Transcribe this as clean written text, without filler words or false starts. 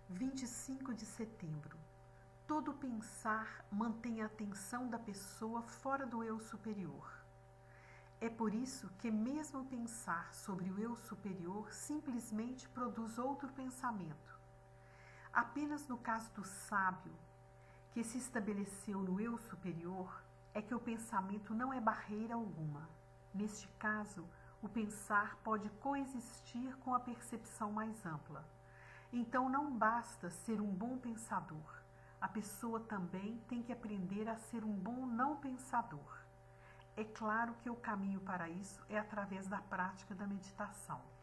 25 de setembro. Todo pensar mantém a atenção da pessoa fora do eu superior. É por isso que mesmo pensar sobre o eu superior simplesmente produz outro pensamento. Apenas no caso do sábio, que se estabeleceu no eu superior, é que o pensamento não é barreira alguma. Neste caso, o pensar pode coexistir com a percepção mais ampla. Então não basta ser um bom pensador, a pessoa também tem que aprender a ser um bom não pensador. É claro que o caminho para isso é através da prática da meditação.